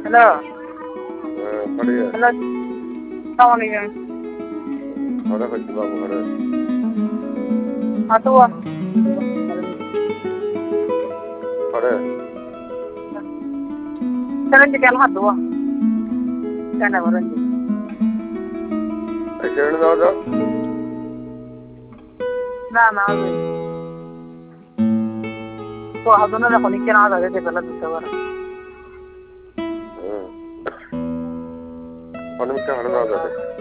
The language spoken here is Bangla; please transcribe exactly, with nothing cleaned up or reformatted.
হ্যালো হ্যাঁ পাঠিয়ে হ্যালো সালাম আলাইকুম ঘরে হয়েছে বাবু ঘরে আতো ঘরে Karen di kan hadu wa. Kana waran di. এখানে দাও দাও Na na wi. Ko hadu na ko ni kana da de bela dutta wara. হ্যাঁ অনেকটা হারে দাও যাবে